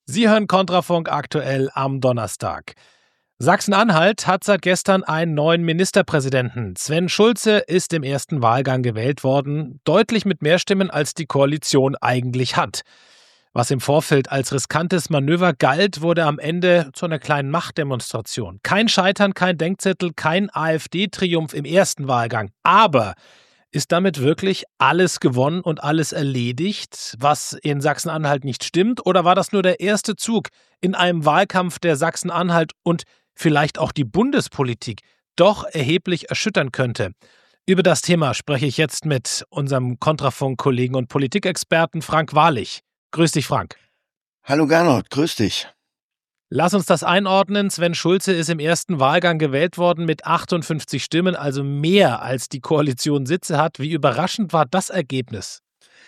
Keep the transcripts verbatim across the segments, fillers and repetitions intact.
Sie hören Kontrafunk aktuell am Donnerstag. Sachsen-Anhalt hat seit gestern einen neuen Ministerpräsidenten. Sven Schulze ist im ersten Wahlgang gewählt worden, deutlich mit mehr Stimmen, als die Koalition eigentlich hat. Was im Vorfeld als riskantes Manöver galt, wurde am Ende zu einer kleinen Machtdemonstration. Kein Scheitern, kein Denkzettel, kein AfD-Triumph im ersten Wahlgang. Aber ist damit wirklich alles gewonnen und alles erledigt, was in Sachsen-Anhalt nicht stimmt? Oder war das nur der erste Zug in einem Wahlkampf, der Sachsen-Anhalt und vielleicht auch die Bundespolitik doch erheblich erschüttern könnte? Über das Thema spreche ich jetzt mit unserem Kontrafunk-Kollegen und Politikexperten Frank Wahrlich. Grüß dich, Frank. Hallo Gernot, grüß dich. Lass uns das einordnen. Sven Schulze ist im ersten Wahlgang gewählt worden mit achtundfünfzig Stimmen, also mehr als die Koalition Sitze hat. Wie überraschend war das Ergebnis?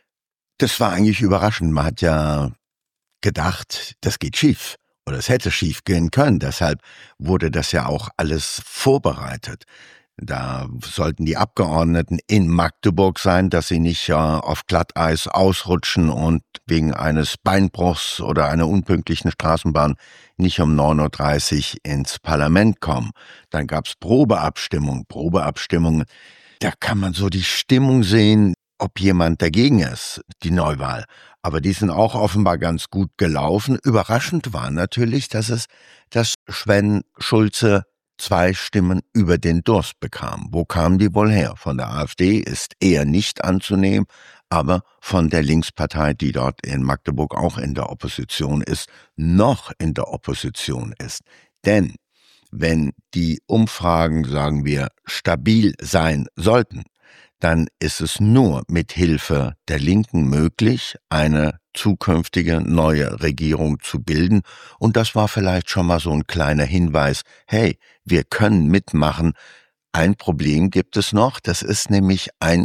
Das war eigentlich überraschend. Man hat ja gedacht, das geht schief oder es hätte schief gehen können. Deshalb wurde das ja auch alles vorbereitet. Da sollten die Abgeordneten in Magdeburg sein, dass sie nicht äh, auf Glatteis ausrutschen und wegen eines Beinbruchs oder einer unpünktlichen Straßenbahn nicht um neun Uhr dreißig ins Parlament kommen. Dann gab's Probeabstimmung, Probeabstimmung. Da kann man so die Stimmung sehen, ob jemand dagegen ist, die Neuwahl. Aber die sind auch offenbar ganz gut gelaufen. Überraschend war natürlich, dass es, dass Sven Schulze zwei Stimmen über den Durst bekam. Wo kamen die wohl her? Von der AfD ist eher nicht anzunehmen, aber von der Linkspartei, die dort in Magdeburg auch in der Opposition ist, noch in der Opposition ist. Denn wenn die Umfragen, sagen wir, stabil sein sollten, dann ist es nur mit Hilfe der Linken möglich, eine zukünftige neue Regierung zu bilden. Und das war vielleicht schon mal so ein kleiner Hinweis, hey, wir können mitmachen. Ein Problem gibt es noch, das ist nämlich ein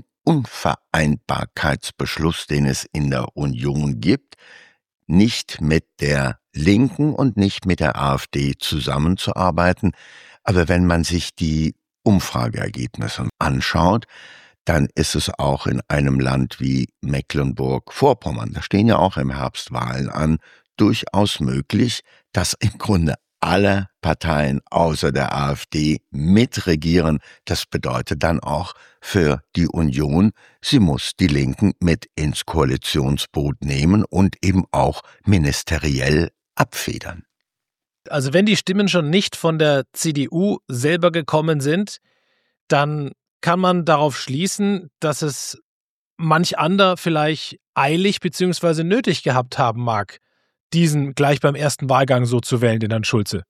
Unvereinbarkeitsbeschluss, den es in der Union gibt, nicht mit der Linken und nicht mit der AfD zusammenzuarbeiten. Aber wenn man sich die Umfrageergebnisse anschaut, dann ist es auch in einem Land wie Mecklenburg-Vorpommern, da stehen ja auch im Herbst Wahlen an, durchaus möglich, dass im Grunde alle Parteien außer der AfD mitregieren. Das bedeutet dann auch für die Union, sie muss die Linken mit ins Koalitionsboot nehmen und eben auch ministeriell abfedern. Also wenn die Stimmen schon nicht von der C D U selber gekommen sind, dann kann man darauf schließen, dass es manch anderer vielleicht eilig bzw. nötig gehabt haben mag, diesen gleich beim ersten Wahlgang so zu wählen, den Herrn Schulze.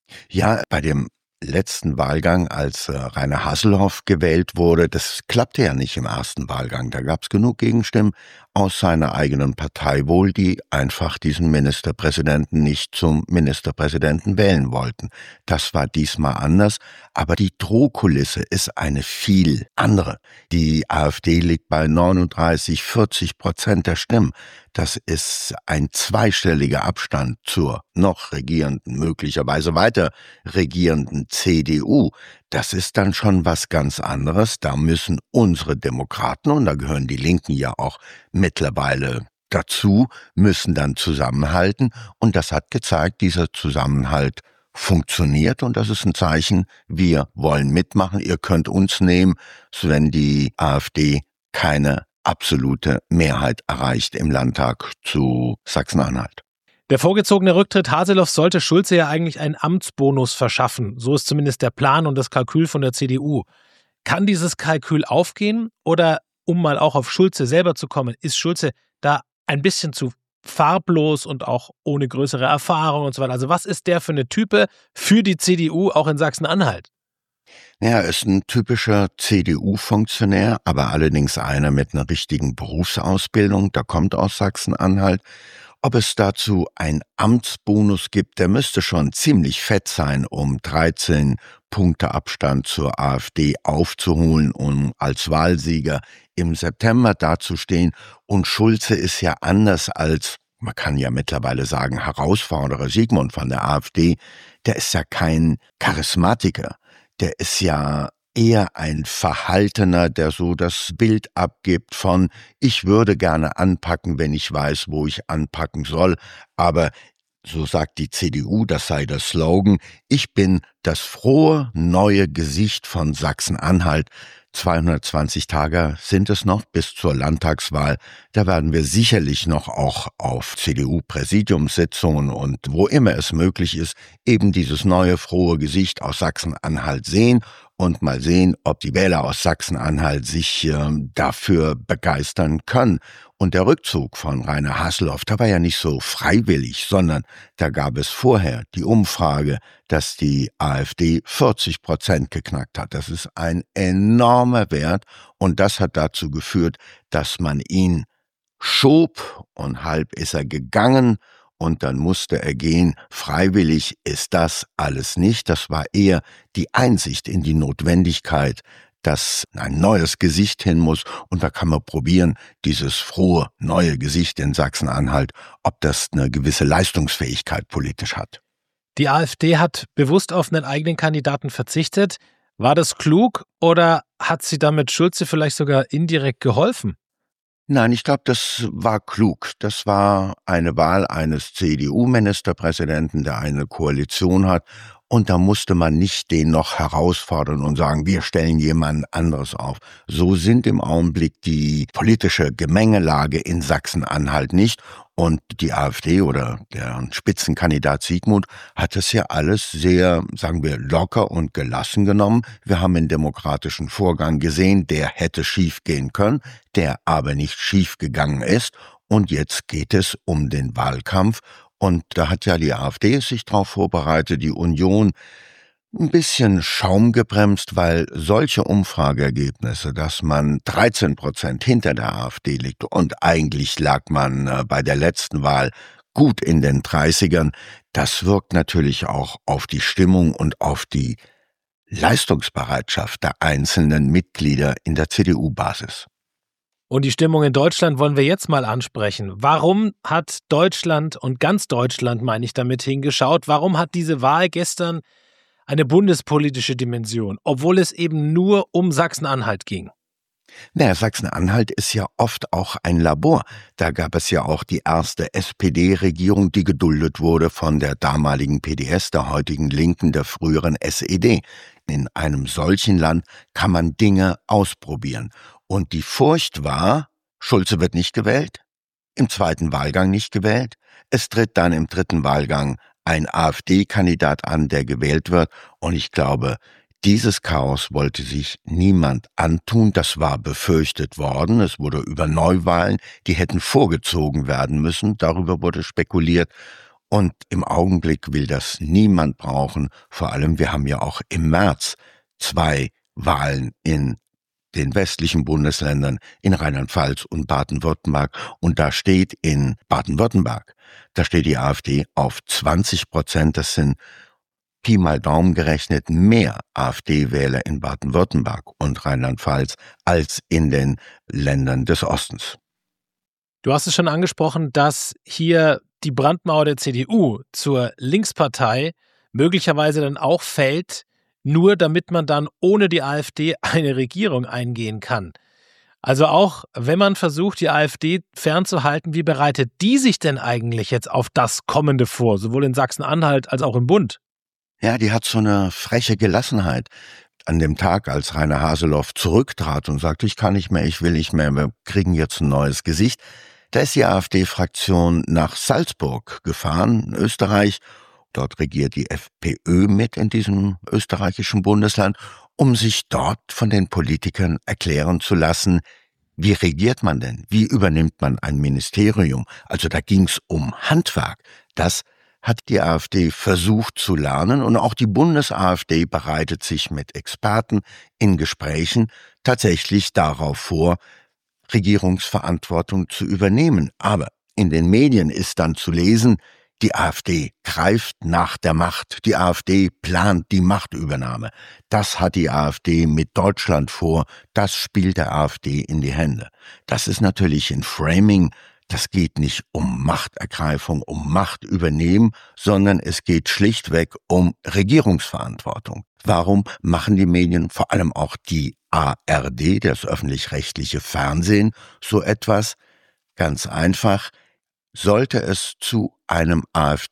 Ja, bei dem letzten Wahlgang, als äh, Rainer Haselhoff gewählt wurde, das klappte ja nicht im ersten Wahlgang. Da gab es genug Gegenstimmen aus seiner eigenen Partei wohl, die einfach diesen Ministerpräsidenten nicht zum Ministerpräsidenten wählen wollten. Das war diesmal anders, aber die Drohkulisse ist eine viel andere. Die AfD liegt bei neununddreißig, vierzig Prozent der Stimmen. Das ist ein zweistelliger Abstand zur noch regierenden, möglicherweise weiter regierenden C D U. Das ist dann schon was ganz anderes. Da müssen unsere Demokraten, und da gehören die Linken ja auch mittlerweile dazu, müssen dann zusammenhalten. Und das hat gezeigt, dieser Zusammenhalt funktioniert. Und das ist ein Zeichen, wir wollen mitmachen. Ihr könnt uns nehmen, wenn die AfD keine absolute Mehrheit erreicht im Landtag zu Sachsen-Anhalt. Der vorgezogene Rücktritt Haseloff sollte Schulze ja eigentlich einen Amtsbonus verschaffen. So ist zumindest der Plan und das Kalkül von der C D U. Kann dieses Kalkül aufgehen? Oder, um mal auch auf Schulze selber zu kommen, ist Schulze da ein bisschen zu farblos und auch ohne größere Erfahrung und so weiter? Also was ist der für eine Type für die C D U auch in Sachsen-Anhalt? Er ist ein typischer C D U-Funktionär, aber allerdings einer mit einer richtigen Berufsausbildung. Der kommt aus Sachsen-Anhalt. Ob es dazu einen Amtsbonus gibt, der müsste schon ziemlich fett sein, um dreizehn Punkte Abstand zur AfD aufzuholen, um als Wahlsieger im September dazustehen. Und Schulze ist ja anders als, man kann ja mittlerweile sagen, Herausforderer Sigmund von der AfD. Der ist ja kein Charismatiker. Der ist ja eher ein Verhaltener, der so das Bild abgibt von, ich würde gerne anpacken, wenn ich weiß, wo ich anpacken soll, aber So sagt die C D U, das sei der Slogan. Ich bin das frohe neue Gesicht von Sachsen-Anhalt. zweihundertzwanzig Tage sind es noch bis zur Landtagswahl. Da werden wir sicherlich noch auch auf C D U-Präsidiumssitzungen und wo immer es möglich ist, eben dieses neue frohe Gesicht aus Sachsen-Anhalt sehen und mal sehen, ob die Wähler aus Sachsen-Anhalt sich äh, dafür begeistern können. Und der Rückzug von Rainer Haseloff, der war ja nicht so freiwillig, sondern da gab es vorher die Umfrage, dass die AfD vierzig Prozent geknackt hat. Das ist ein enormer Wert und das hat dazu geführt, dass man ihn schob und halb ist er gegangen und dann musste er gehen. Freiwillig ist das alles nicht. Das war eher die Einsicht in die Notwendigkeit, dass ein neues Gesicht hin muss und da kann man probieren, dieses frohe neue Gesicht in Sachsen-Anhalt, ob das eine gewisse Leistungsfähigkeit politisch hat. Die AfD hat bewusst auf einen eigenen Kandidaten verzichtet. War das klug oder hat sie damit Schulze vielleicht sogar indirekt geholfen? Nein, ich glaube, das war klug. Das war eine Wahl eines C D U-Ministerpräsidenten, der eine Koalition hat. Und da musste man nicht den noch herausfordern und sagen, wir stellen jemand anderes auf. So sind im Augenblick die politische Gemengelage in Sachsen-Anhalt nicht. Und die AfD oder der Spitzenkandidat Siegmund hat es ja alles sehr, sagen wir, locker und gelassen genommen. Wir haben einen demokratischen Vorgang gesehen, der hätte schief gehen können, der aber nicht schief gegangen ist. Und jetzt geht es um den Wahlkampf. Und da hat ja die AfD sich drauf vorbereitet, die Union ein bisschen Schaum gebremst, weil solche Umfrageergebnisse, dass man dreizehn Prozent hinter der AfD liegt und eigentlich lag man bei der letzten Wahl gut in den dreißigern, das wirkt natürlich auch auf die Stimmung und auf die Leistungsbereitschaft der einzelnen Mitglieder in der C D U-Basis. Und die Stimmung in Deutschland wollen wir jetzt mal ansprechen. Warum hat Deutschland und ganz Deutschland, meine ich damit, hingeschaut? Warum hat diese Wahl gestern eine bundespolitische Dimension, obwohl es eben nur um Sachsen-Anhalt ging? Naja, Sachsen-Anhalt ist ja oft auch ein Labor. Da gab es ja auch die erste S P D-Regierung, die geduldet wurde von der damaligen P D S, der heutigen Linken, der früheren S E D. In einem solchen Land kann man Dinge ausprobieren. Und die Furcht war, Schulze wird nicht gewählt, im zweiten Wahlgang nicht gewählt. Es tritt dann im dritten Wahlgang ein AfD-Kandidat an, der gewählt wird. Und ich glaube, dieses Chaos wollte sich niemand antun. Das war befürchtet worden. Es wurde über Neuwahlen, die hätten vorgezogen werden müssen. Darüber wurde spekuliert. Und im Augenblick will das niemand brauchen. Vor allem, wir haben ja auch im März zwei Wahlen in den westlichen Bundesländern, in Rheinland-Pfalz und Baden-Württemberg. Und da steht in Baden-Württemberg, da steht die AfD auf zwanzig Prozent. Das sind Pi mal Daumen gerechnet mehr AfD-Wähler in Baden-Württemberg und Rheinland-Pfalz als in den Ländern des Ostens. Du hast es schon angesprochen, dass hier die Brandmauer der C D U zur Linkspartei möglicherweise dann auch fällt, nur damit man dann ohne die AfD eine Regierung eingehen kann. Also auch wenn man versucht, die AfD fernzuhalten, wie bereitet die sich denn eigentlich jetzt auf das Kommende vor, sowohl in Sachsen-Anhalt als auch im Bund? Ja, die hat so eine freche Gelassenheit. An dem Tag, als Rainer Haseloff zurücktrat und sagte, ich kann nicht mehr, ich will nicht mehr, wir kriegen jetzt ein neues Gesicht, da ist die AfD-Fraktion nach Salzburg gefahren, Österreich. Dort regiert die FPÖ mit in diesem österreichischen Bundesland, um sich dort von den Politikern erklären zu lassen, wie regiert man denn? Wie übernimmt man ein Ministerium? Also da ging's um Handwerk. Das hat die AfD versucht zu lernen und auch die Bundes-AfD bereitet sich mit Experten in Gesprächen tatsächlich darauf vor, Regierungsverantwortung zu übernehmen. Aber in den Medien ist dann zu lesen, die AfD greift nach der Macht. Die AfD plant die Machtübernahme. Das hat die AfD mit Deutschland vor. Das spielt der AfD in die Hände. Das ist natürlich ein Framing. Das geht nicht um Machtergreifung, um Machtübernehmen, sondern es geht schlichtweg um Regierungsverantwortung. Warum machen die Medien, vor allem auch die A R D, das öffentlich-rechtliche Fernsehen, so etwas? Ganz einfach. sollte es zu einem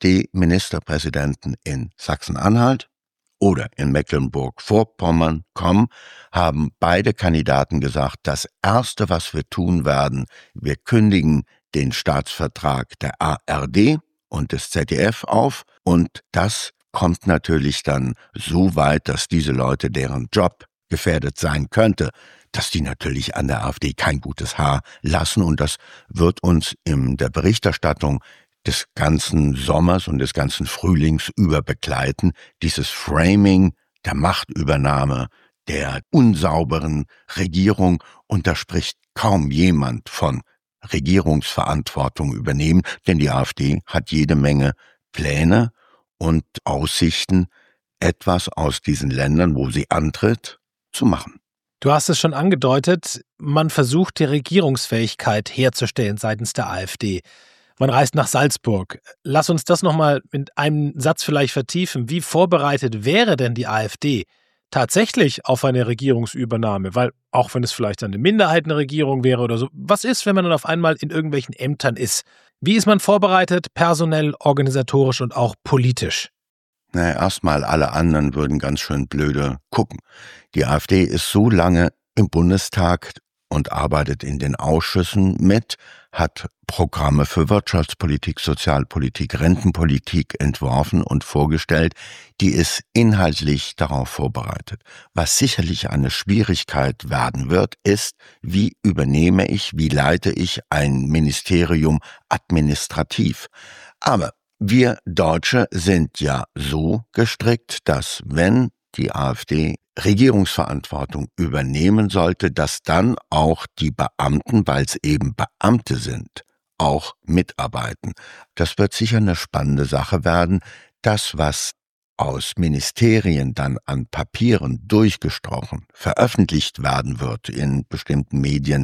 AfD-Ministerpräsidenten in Sachsen-Anhalt oder in Mecklenburg-Vorpommern kommen, haben beide Kandidaten gesagt, das Erste, was wir tun werden, wir kündigen den Staatsvertrag der A R D und des Z D F auf, und das kommt natürlich dann so weit, dass diese Leute, deren Job gefährdet sein könnte, dass die natürlich an der AfD kein gutes Haar lassen, und das wird uns in der Berichterstattung des ganzen Sommers und des ganzen Frühlings über begleiten, dieses Framing der Machtübernahme, der unsauberen Regierung, und da spricht kaum jemand von Regierungsverantwortung übernehmen, denn die AfD hat jede Menge Pläne und Aussichten, etwas aus diesen Ländern, wo sie antritt, zu machen. Du hast es schon angedeutet, man versucht die Regierungsfähigkeit herzustellen seitens der AfD. Man reist nach Salzburg. Lass uns das nochmal mit einem Satz vielleicht vertiefen. Wie vorbereitet wäre denn die AfD tatsächlich auf eine Regierungsübernahme? Weil auch wenn es vielleicht eine Minderheitenregierung wäre oder so, was ist, wenn man dann auf einmal in irgendwelchen Ämtern ist? Wie ist man vorbereitet, personell, organisatorisch und auch politisch? Na, erstmal alle anderen würden ganz schön blöde gucken. Die AfD ist so lange im Bundestag und arbeitet in den Ausschüssen mit, hat Programme für Wirtschaftspolitik, Sozialpolitik, Rentenpolitik entworfen und vorgestellt, die ist inhaltlich darauf vorbereitet. Was sicherlich eine Schwierigkeit werden wird, ist, wie übernehme ich, wie leite ich ein Ministerium administrativ. Aber wir Deutsche sind ja so gestrickt, dass wenn die AfD Regierungsverantwortung übernehmen sollte, dass dann auch die Beamten, weil es eben Beamte sind, auch mitarbeiten. Das wird sicher eine spannende Sache werden. Das, was aus Ministerien dann an Papieren durchgesprochen, veröffentlicht werden wird in bestimmten Medien,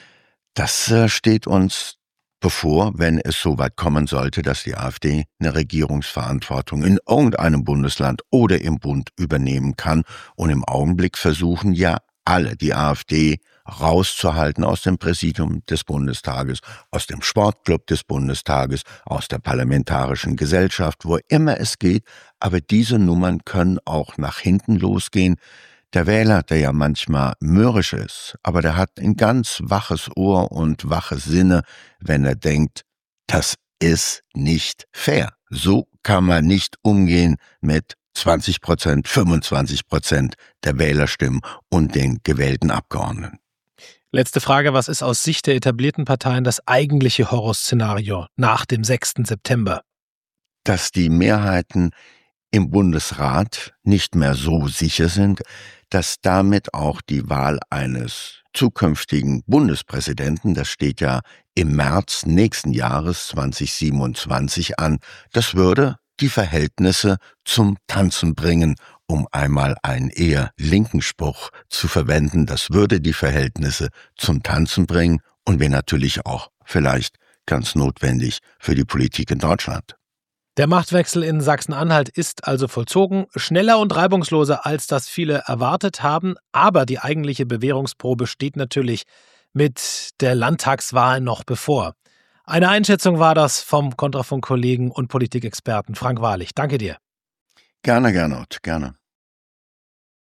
das steht uns bevor, wenn es so weit kommen sollte, dass die AfD eine Regierungsverantwortung in irgendeinem Bundesland oder im Bund übernehmen kann. Und im Augenblick versuchen ja alle, die AfD rauszuhalten aus dem Präsidium des Bundestages, aus dem Sportclub des Bundestages, aus der Parlamentarischen Gesellschaft, wo immer es geht. Aber diese Nummern können auch nach hinten losgehen. Der Wähler, der ja manchmal mürrisch ist, aber der hat ein ganz waches Ohr und wache Sinne, wenn er denkt, das ist nicht fair. So kann man nicht umgehen mit zwanzig Prozent, fünfundzwanzig Prozent der Wählerstimmen und den gewählten Abgeordneten. Letzte Frage, was ist aus Sicht der etablierten Parteien das eigentliche Horrorszenario nach dem sechsten September? Dass die Mehrheiten im Bundesrat nicht mehr so sicher sind, dass damit auch die Wahl eines zukünftigen Bundespräsidenten, das steht ja im März nächsten Jahres zweitausendsiebenundzwanzig an, das würde die Verhältnisse zum Tanzen bringen, um einmal einen eher linken Spruch zu verwenden. Das würde die Verhältnisse zum Tanzen bringen und wäre natürlich auch vielleicht ganz notwendig für die Politik in Deutschland. Der Machtwechsel in Sachsen-Anhalt ist also vollzogen, schneller und reibungsloser, als das viele erwartet haben. Aber die eigentliche Bewährungsprobe steht natürlich mit der Landtagswahl noch bevor. Eine Einschätzung war das vom Kontrafunk-Kollegen und Politikexperten Frank Wahrlich. Danke dir. Gerne, Gernot, gerne.